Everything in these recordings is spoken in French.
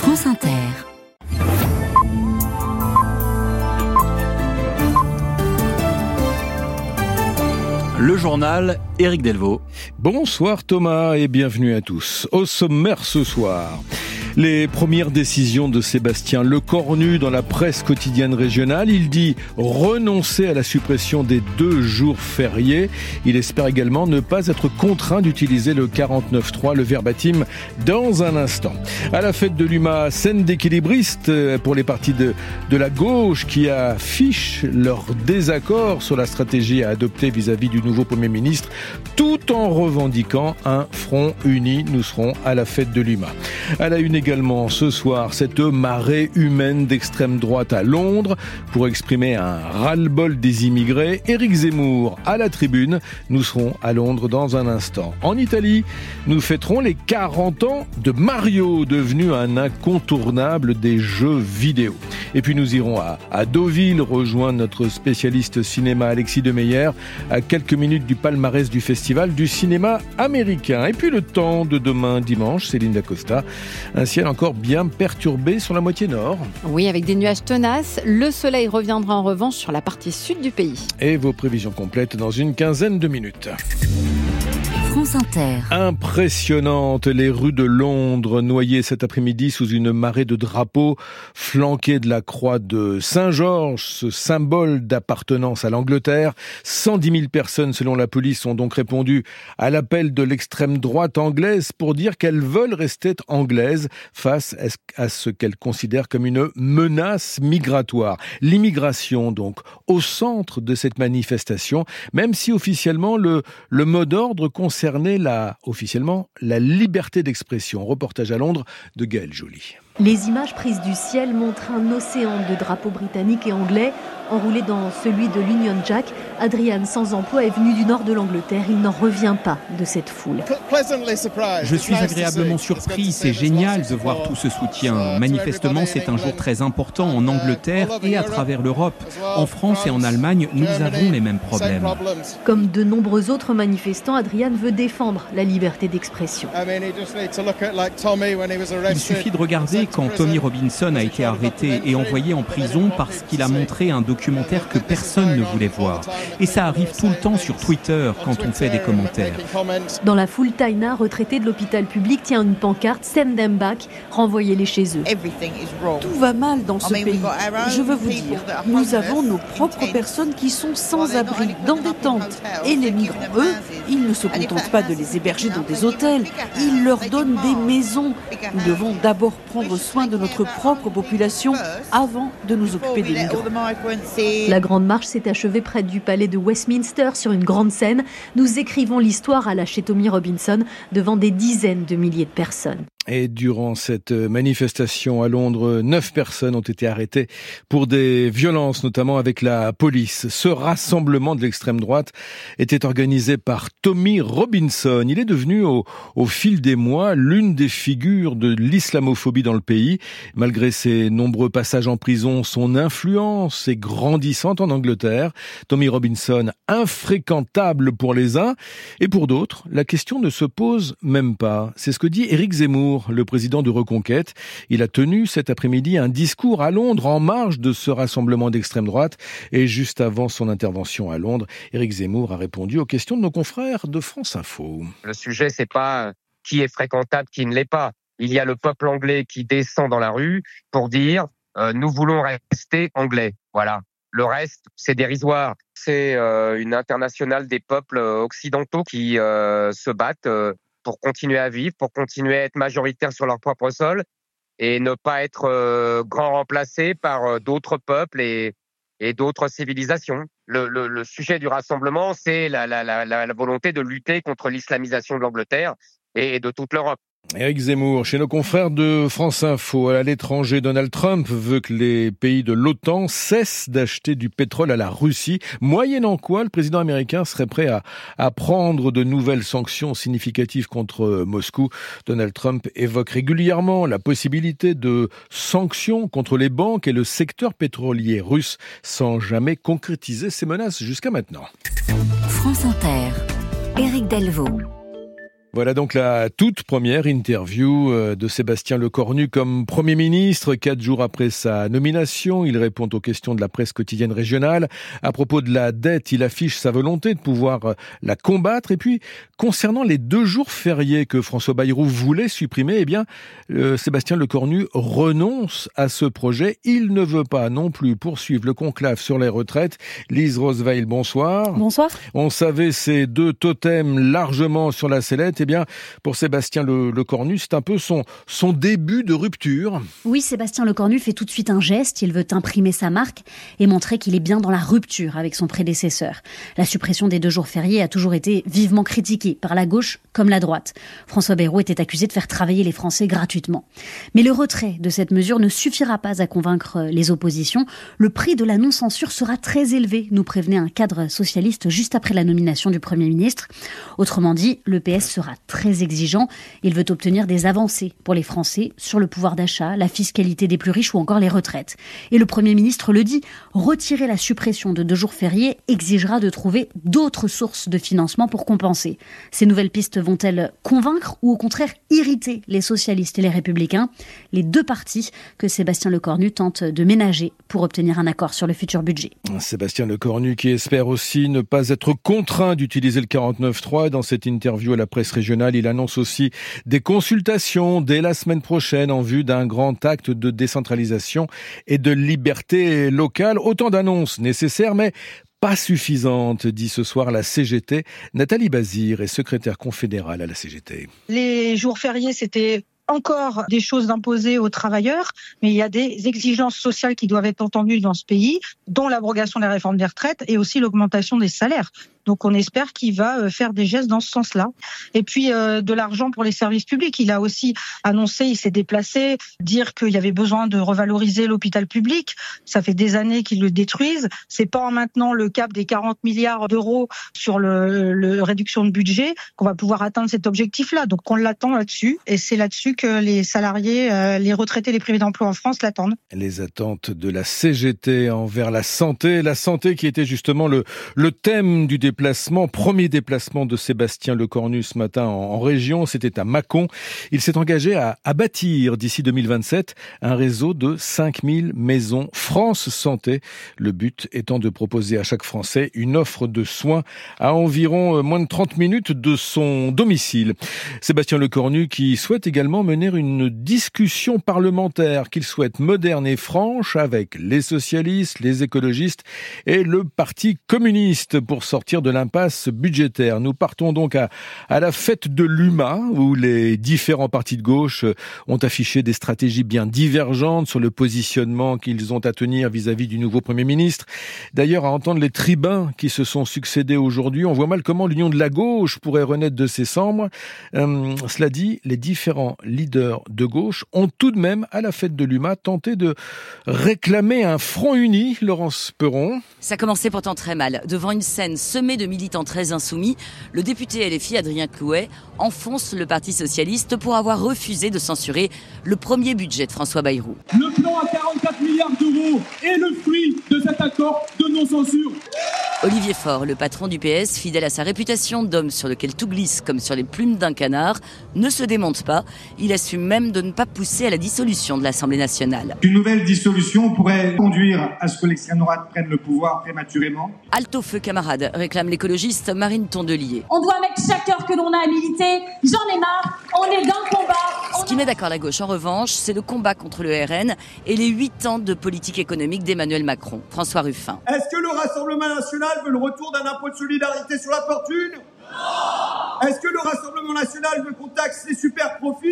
France Inter. Le journal, Éric Delvaux. Bonsoir Thomas et bienvenue à tous. Au sommaire ce soir, les premières décisions de Sébastien Lecornu dans la presse quotidienne régionale. Il dit renoncer à la suppression des 2 jours fériés. Il espère également ne pas être contraint d'utiliser le 49.3, le verbatim, dans un instant. À la fête de l'UMA, scène d'équilibriste pour les partis de la gauche qui affichent leur désaccord sur la stratégie à adopter vis-à-vis du nouveau Premier ministre, tout en revendiquant un front uni. Nous serons à la fête de l'UMA. À la une également ce soir, cette marée humaine d'extrême droite à Londres pour exprimer un ras-le-bol des immigrés. Éric Zemmour à la tribune. Nous serons à Londres dans un instant. En Italie, nous fêterons les 40 ans de Mario, devenu un incontournable des jeux vidéo. Et puis nous irons à Deauville rejoindre notre spécialiste cinéma Alexis Demeyer à quelques minutes du palmarès du festival du cinéma américain. Et puis le temps de demain dimanche, Céline Dacosta. Un ciel encore bien perturbé sur la moitié nord. Oui, avec des nuages tenaces. Le soleil reviendra en revanche sur la partie sud du pays. Et vos prévisions complètes dans une quinzaine de minutes. France Inter. Impressionnante, les rues de Londres noyées cet après-midi sous une marée de drapeaux flanqués de la croix de Saint-Georges, ce symbole d'appartenance à l'Angleterre. 110 000 personnes, selon la police, ont donc répondu à l'appel de l'extrême droite anglaise pour dire qu'elles veulent rester anglaises face à ce qu'elles considèrent comme une menace migratoire. L'immigration, donc, au centre de cette manifestation, même si officiellement le mot d'ordre concernait officiellement la liberté d'expression. Reportage à Londres de Gaël Joly. Les images prises du ciel montrent un océan de drapeaux britanniques et anglais enroulés dans celui de l'Union Jack. Adrian, sans emploi, est venu du nord de l'Angleterre. Il n'en revient pas de cette foule. Je suis agréablement surpris. C'est génial de voir tout ce soutien. Manifestement, c'est un jour très important en Angleterre et à travers l'Europe. En France et en Allemagne, nous avons les mêmes problèmes. Comme de nombreux autres manifestants, Adrian veut défendre la liberté d'expression. Il suffit de regarder quand Tommy Robinson a été arrêté et envoyé en prison parce qu'il a montré un documentaire que personne ne voulait voir. Et ça arrive tout le temps sur Twitter quand on fait des commentaires. Dans la foule, Taina, retraitée de l'hôpital public, tient une pancarte « Send them back », renvoyez-les chez eux. Tout va mal dans ce pays. Je veux vous dire, nous avons nos propres personnes qui sont sans abri, dans des tentes. Et les migrants, eux, ils ne se contentent pas de les héberger dans des hôtels. Ils leur donnent des maisons. Nous devons d'abord prendre soin de notre propre population avant de nous occuper des migrants. La grande marche s'est achevée près du palais de Westminster sur une grande scène. Nous écrivons l'histoire à la chez Tommy Robinson devant des dizaines de milliers de personnes. Et durant cette manifestation à Londres, 9 personnes ont été arrêtées pour des violences, notamment avec la police. Ce rassemblement de l'extrême droite était organisé par Tommy Robinson. Il est devenu au fil des mois l'une des figures de l'islamophobie dans le pays. Malgré ses nombreux passages en prison, son influence est grandissante en Angleterre. Tommy Robinson, infréquentable pour les uns, et pour d'autres, la question ne se pose même pas. C'est ce que dit Éric Zemmour, le président de Reconquête. Il a tenu cet après-midi un discours à Londres en marge de ce rassemblement d'extrême droite. Et juste avant son intervention à Londres, Éric Zemmour a répondu aux questions de nos confrères de France Info. Le sujet, c'est pas qui est fréquentable, qui ne l'est pas. Il y a le peuple anglais qui descend dans la rue pour dire nous voulons rester anglais. Voilà. Le reste, c'est dérisoire. C'est une internationale des peuples occidentaux qui se battent pour continuer à vivre, pour continuer à être majoritaires sur leur propre sol et ne pas être grand remplacés par d'autres peuples et d'autres civilisations. Le sujet du rassemblement, c'est la volonté de lutter contre l'islamisation de l'Angleterre et de toute l'Europe. Éric Zemmour, chez nos confrères de France Info. À l'étranger, Donald Trump veut que les pays de l'OTAN cessent d'acheter du pétrole à la Russie, moyennant quoi le président américain serait prêt à prendre de nouvelles sanctions significatives contre Moscou. Donald Trump évoque régulièrement la possibilité de sanctions contre les banques et le secteur pétrolier russe, sans jamais concrétiser ses menaces jusqu'à maintenant. France Inter. Éric Delvaux. Voilà donc la toute première interview de Sébastien Lecornu comme Premier ministre. 4 jours après sa nomination, il répond aux questions de la presse quotidienne régionale. À propos de la dette, il affiche sa volonté de pouvoir la combattre. Et puis, concernant les 2 jours fériés que François Bayrou voulait supprimer, eh bien, Sébastien Lecornu renonce à ce projet. Il ne veut pas non plus poursuivre le conclave sur les retraites. Lise Roosevelt, bonsoir. Bonsoir. On savait ces 2 totems largement sur la sellette. Eh bien, pour Sébastien Lecornu, c'est un peu son début de rupture. Oui, Sébastien Lecornu fait tout de suite un geste. Il veut imprimer sa marque et montrer qu'il est bien dans la rupture avec son prédécesseur. La suppression des 2 jours fériés a toujours été vivement critiquée par la gauche comme la droite. François Bayrou était accusé de faire travailler les Français gratuitement. Mais le retrait de cette mesure ne suffira pas à convaincre les oppositions. Le prix de la non-censure sera très élevé, nous prévenait un cadre socialiste juste après la nomination du Premier ministre. Autrement dit, le PS sera très exigeant. Il veut obtenir des avancées pour les Français sur le pouvoir d'achat, la fiscalité des plus riches ou encore les retraites. Et le Premier ministre le dit, retirer la suppression de 2 jours fériés exigera de trouver d'autres sources de financement pour compenser. Ces nouvelles pistes vont-elles convaincre ou au contraire irriter les socialistes et les républicains, les 2 partis que Sébastien Lecornu tente de ménager pour obtenir un accord sur le futur budget. Sébastien Lecornu qui espère aussi ne pas être contraint d'utiliser le 49.3. Dans cette interview à la presse régionale, il annonce aussi des consultations dès la semaine prochaine en vue d'un grand acte de décentralisation et de liberté locale. Autant d'annonces nécessaires, mais pas suffisantes, dit ce soir la CGT. Nathalie Bazir est secrétaire confédérale à la CGT. Les jours fériés, c'était encore des choses imposées aux travailleurs, mais il y a des exigences sociales qui doivent être entendues dans ce pays, dont l'abrogation de la réforme des retraites et aussi l'augmentation des salaires. Donc on espère qu'il va faire des gestes dans ce sens-là. Et puis de l'argent pour les services publics. Il a aussi annoncé, il s'est déplacé, dire qu'il y avait besoin de revaloriser l'hôpital public. Ça fait des années qu'ils le détruisent. C'est pas en maintenant le cap des 40 milliards d'euros sur le réduction de budget qu'on va pouvoir atteindre cet objectif-là. Donc on l'attend là-dessus. Et c'est là-dessus que les salariés, les retraités, les privés d'emploi en France l'attendent. Les attentes de la CGT envers la santé qui était justement le thème du premier déplacement de Sébastien Lecornu ce matin en région, c'était à Mâcon. Il s'est engagé à bâtir d'ici 2027 un réseau de 5000 maisons France Santé. Le but étant de proposer à chaque Français une offre de soins à environ moins de 30 minutes de son domicile. Sébastien Lecornu qui souhaite également mener une discussion parlementaire qu'il souhaite moderne et franche avec les socialistes, les écologistes et le Parti communiste pour sortir de l'impasse budgétaire. Nous partons donc à la fête de l'UMA où les différents partis de gauche ont affiché des stratégies bien divergentes sur le positionnement qu'ils ont à tenir vis-à-vis du nouveau Premier ministre. D'ailleurs, à entendre les tribuns qui se sont succédés aujourd'hui, on voit mal comment l'union de la gauche pourrait renaître de ses cendres. Cela dit, les différents leaders de gauche ont tout de même, à la fête de l'UMA, tenté de réclamer un front uni. Laurence Perron. Ça commençait pourtant très mal. Devant une scène semée de militants très insoumis, le député LFI Adrien Clouet enfonce le Parti socialiste pour avoir refusé de censurer le premier budget de François Bayrou. Le plan à 44 milliards d'euros est le fruit de cet accord de non-censure. Olivier Faure, le patron du PS, fidèle à sa réputation d'homme sur lequel tout glisse comme sur les plumes d'un canard, ne se démonte pas. Il assume même de ne pas pousser à la dissolution de l'Assemblée nationale. Une nouvelle dissolution pourrait conduire à ce que l'extrême droite prenne le pouvoir prématurément. Alto feu camarade, réclame l'écologiste Marine Tondelier. On doit mettre chaque heure que l'on a à militer. J'en ai marre, on est dans le combat. Ce qui met d'accord la gauche, en revanche, c'est le combat contre le RN et les 8 ans de politique économique d'Emmanuel Macron. François Ruffin. Est-ce que le Rassemblement national veut le retour d'un impôt de solidarité sur la fortune ? Non ! Est-ce que le Rassemblement national veut qu'on taxe les super profits ?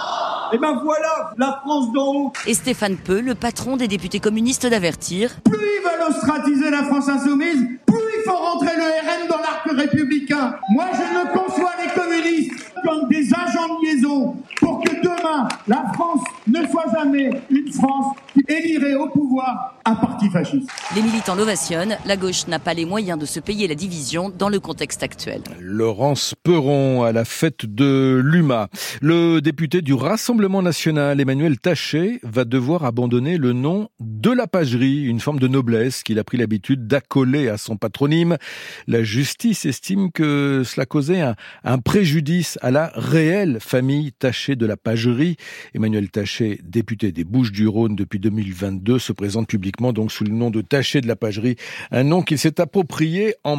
Et ben voilà, la France d'en haut. Et Stéphane Peu, le patron des députés communistes, d'avertir. Plus ils veulent ostratiser la France insoumise, plus il faut rentrer le RN dans l'arc républicain. Moi je ne conçois les communistes comme des agents de liaison pour que demain, la France ne soit jamais une France qui élirait au pouvoir un parti fasciste. Les militants l'ovationnent. La gauche n'a pas les moyens de se payer la division dans le contexte actuel. Laurence Perron à la fête de l'UMA. Le député du Rassemblement national, Emmanuel Taché, va devoir abandonner le nom de la pagerie, une forme de noblesse qu'il a pris l'habitude d'accoler à son patronyme. La justice estime que cela causait un préjudice à la réelle famille Taché de la pagerie. Emmanuel Taché, député des Bouches-du-Rhône depuis 2022, se présente publiquement donc sous le nom de Taché de la pagerie, un nom qu'il s'est approprié en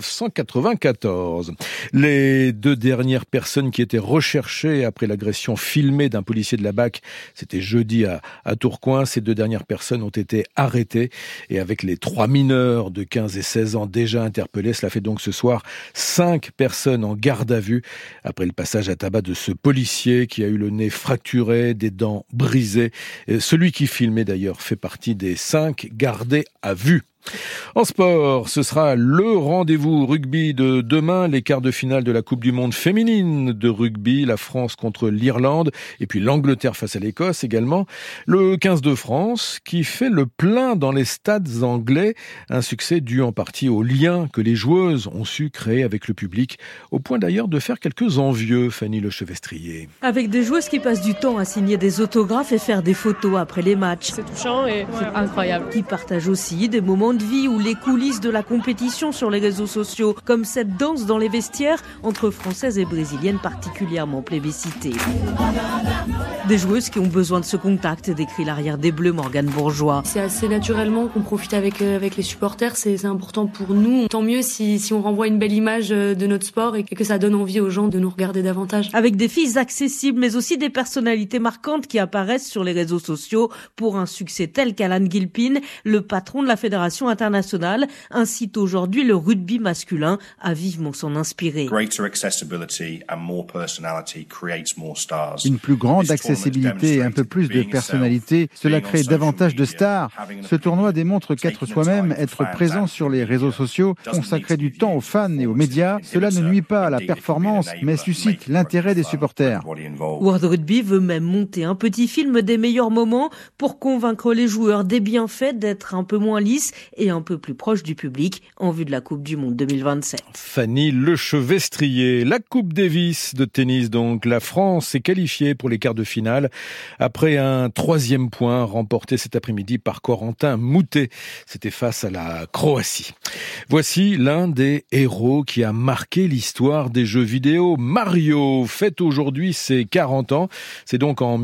1994. Les 2 dernières personnes qui étaient recherchées après l'agression filmée d'un policier de la BAC, c'était jeudi à Tourcoing. Ces 2 dernières personnes ont été arrêtées et avec les 3 mineurs de 15 et 16 ans déjà interpellés, cela fait donc ce soir 5 personnes en garde à vue après le passage à tabac de ce policier qui a eu le nez fracturé, des dents brisées. Celui qui filmait d'ailleurs fait partie des 5 gardés à vue. En sport, ce sera le rendez-vous rugby de demain, les quarts de finale de la Coupe du Monde féminine de rugby, la France contre l'Irlande et puis l'Angleterre face à l'Écosse également. Le 15 de France qui fait le plein dans les stades anglais, un succès dû en partie au lien que les joueuses ont su créer avec le public, au point d'ailleurs de faire quelques envieux, Fanny Lechevestrier. Avec des joueuses qui passent du temps à signer des autographes et faire des photos après les matchs. C'est touchant et c'est incroyable. Qui partagent aussi des moments de vie ou les coulisses de la compétition sur les réseaux sociaux, comme cette danse dans les vestiaires entre Françaises et Brésiliennes particulièrement plébiscitées. Des joueuses qui ont besoin de ce contact, décrit l'arrière des Bleus Morgane Bourgeois. C'est assez naturellement qu'on profite avec les supporters, c'est important pour nous. Tant mieux si on renvoie une belle image de notre sport et que ça donne envie aux gens de nous regarder davantage. Avec des filles accessibles, mais aussi des personnalités marquantes qui apparaissent sur les réseaux sociaux pour un succès tel qu'Alan Gilpin, le patron de la Fédération internationale, incite aujourd'hui le rugby masculin à vivement s'en inspirer. Une plus grande accessibilité et un peu plus de personnalité, cela crée davantage de stars. Ce tournoi démontre qu'être soi-même, être présent sur les réseaux sociaux, consacrer du temps aux fans et aux médias, cela ne nuit pas à la performance, mais suscite l'intérêt des supporters. World Rugby veut même monter un petit film des meilleurs moments pour convaincre les joueurs des bienfaits d'être un peu moins lisses et un peu plus proche du public en vue de la Coupe du Monde 2027. Fanny Lechevestrier. La Coupe Davis de tennis donc. La France est qualifiée pour les quarts de finale après un 3e point remporté cet après-midi par Corentin Moutet. C'était face à la Croatie. Voici l'un des héros qui a marqué l'histoire des jeux vidéo. Mario fête aujourd'hui ses 40 ans. C'est donc en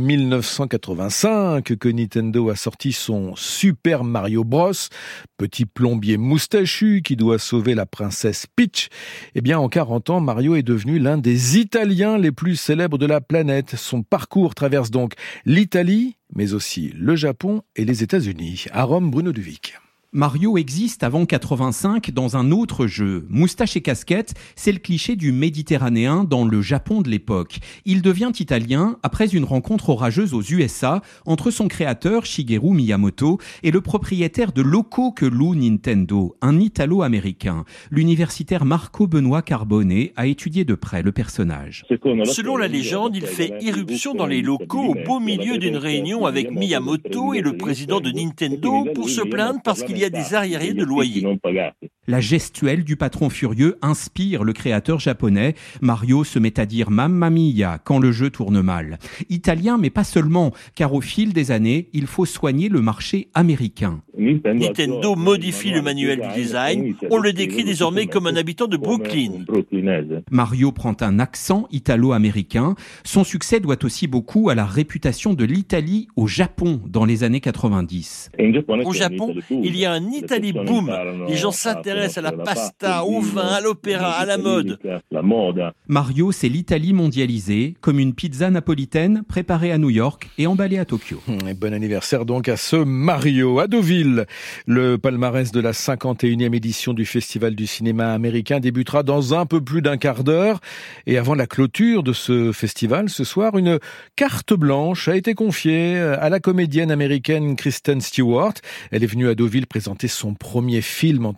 1985 que Nintendo a sorti son Super Mario Bros. Petit plombier moustachu qui doit sauver la princesse Peach. Eh bien, en 40 ans, Mario est devenu l'un des Italiens les plus célèbres de la planète. Son parcours traverse donc l'Italie, mais aussi le Japon et les États-Unis. À Rome, Bruno Duvic. Mario existe avant 85 dans un autre jeu. Moustache et casquette, c'est le cliché du Méditerranéen dans le Japon de l'époque. Il devient italien après une rencontre orageuse aux USA entre son créateur Shigeru Miyamoto et le propriétaire de locaux que loue Nintendo, un Italo-américain. L'universitaire Marco Benoît Carbone a étudié de près le personnage. Selon la légende, il fait irruption dans les locaux au beau milieu d'une réunion avec Miyamoto et le président de Nintendo pour se plaindre parce qu'il y a des arriérés de loyer. La gestuelle du patron furieux inspire le créateur japonais. Mario se met à dire Mamma Mia quand le jeu tourne mal. Italien, mais pas seulement, car au fil des années, il faut soigner le marché américain. Nintendo modifie le manuel du design. On le décrit désormais comme un habitant de Brooklyn. Mario prend un accent italo-américain. Son succès doit aussi beaucoup à la réputation de l'Italie au Japon dans les années 90. Au Japon, il y a un Italie boom. Les gens s'intéressent à la pasta, au vin, à l'opéra, à la mode. Mario, c'est l'Italie mondialisée, comme une pizza napolitaine préparée à New York et emballée à Tokyo. Et bon anniversaire donc à ce Mario. À Deauville, le palmarès de la 51e édition du Festival du cinéma américain débutera dans un peu plus d'un quart d'heure. Et avant la clôture de ce festival, ce soir, une carte blanche a été confiée à la comédienne américaine Kristen Stewart. Elle est venue à Deauville présenter son premier film en tant que réalisatrice.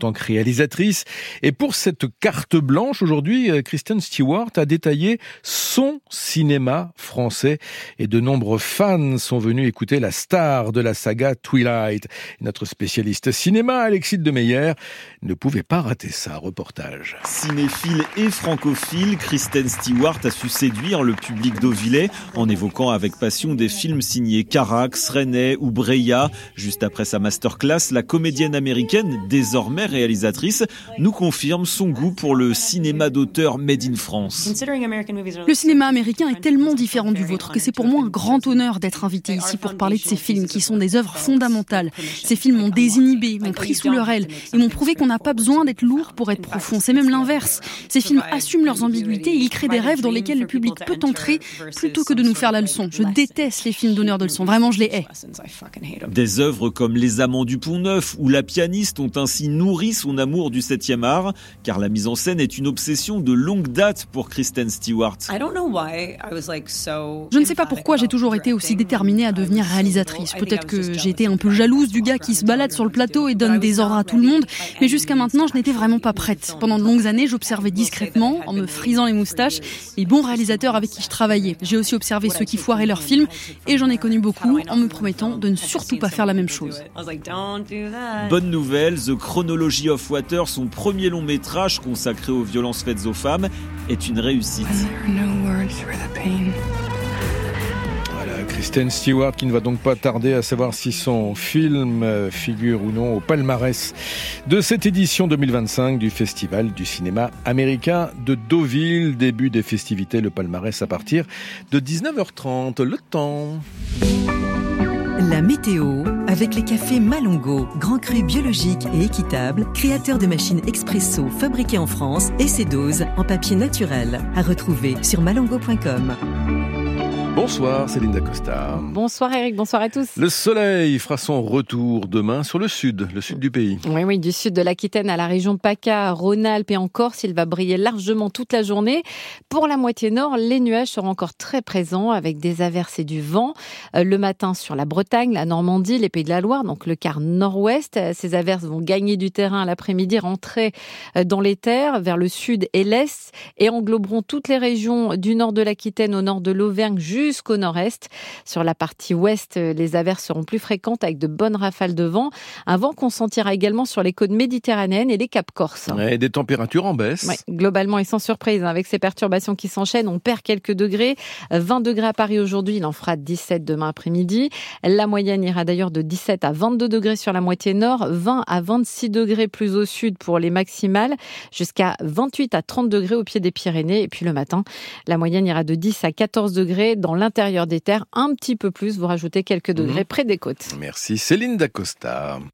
réalisatrice. Et pour cette carte blanche, aujourd'hui, Kristen Stewart a détaillé son cinéma français. Et de nombreux fans sont venus écouter la star de la saga Twilight. Notre spécialiste cinéma, Alexis de Meyer, ne pouvait pas rater ça. Reportage. Cinéphile et francophile, Kristen Stewart a su séduire le public deauvillais en évoquant avec passion des films signés Carax, René ou Breillat. Juste après sa masterclass, la comédienne américaine, désormais réalisatrice, nous confirme son goût pour le cinéma d'auteur made in France. Le cinéma américain est tellement différent du vôtre que c'est pour moi un grand honneur d'être invité ici pour parler de ces films qui sont des œuvres fondamentales. Ces films m'ont désinhibé, m'ont pris sous leur aile et m'ont prouvé qu'on n'a pas besoin d'être lourd pour être profond. C'est même l'inverse. Ces films assument leurs ambiguïtés et ils créent des rêves dans lesquels le public peut entrer plutôt que de nous faire la leçon. Je déteste les films donneurs de leçons. Vraiment, je les hais. Des œuvres comme Les Amants du Pont-Neuf ou La Pianiste ont ainsi nourri son amour du 7e art, car la mise en scène est une obsession de longue date pour Kristen Stewart. Je ne sais pas pourquoi j'ai toujours été aussi déterminée à devenir réalisatrice. Peut-être que j'ai été un peu jalouse du gars qui se balade sur le plateau et donne des ordres à tout le monde, mais jusqu'à maintenant, je n'étais vraiment pas prête. Pendant de longues années, j'observais discrètement, en me frisant les moustaches, les bons réalisateurs avec qui je travaillais. J'ai aussi observé ceux qui foiraient leurs films et j'en ai connu beaucoup en me promettant de ne surtout pas faire la même chose. Bonne nouvelle, The Chronology of Water, son premier long métrage consacré aux violences faites aux femmes, est une réussite. Voilà, Kristen Stewart qui ne va donc pas tarder à savoir si son film figure ou non au palmarès de cette édition 2025 du Festival du cinéma américain de Deauville. Début des festivités, le palmarès à partir de 19h30. Le temps. La météo avec les cafés Malongo, grand cru biologique et équitable, créateur de machines expresso fabriquées en France et ses doses en papier naturel. À retrouver sur malongo.com. Bonsoir, Céline Dacosta. Bonsoir Eric, bonsoir à tous. Le soleil fera son retour demain sur le sud du pays. Oui, du sud de l'Aquitaine à la région PACA, Rhône-Alpes et en Corse, il va briller largement toute la journée. Pour la moitié nord, les nuages seront encore très présents avec des averses et du vent. Le matin sur la Bretagne, la Normandie, les Pays de la Loire, donc le quart nord-ouest. Ces averses vont gagner du terrain à l'après-midi, rentrer dans les terres vers le sud et l'est et engloberont toutes les régions du nord de l'Aquitaine au nord de l'Auvergne jusqu'au nord-est. Sur la partie ouest, les averses seront plus fréquentes avec de bonnes rafales de vent. Un vent qu'on sentira également sur les côtes méditerranéennes et les caps corses. Et des températures en baisse. Ouais, globalement et sans surprise, avec ces perturbations qui s'enchaînent, on perd quelques degrés. 20 degrés à Paris aujourd'hui, il en fera 17 demain après-midi. La moyenne ira d'ailleurs de 17 à 22 degrés sur la moitié nord, 20 à 26 degrés plus au sud pour les maximales, jusqu'à 28 à 30 degrés au pied des Pyrénées. Et puis le matin, la moyenne ira de 10 à 14 degrés dans l'intérieur des terres, un petit peu plus, vous rajoutez quelques degrés près des côtes. Merci Céline Dacosta.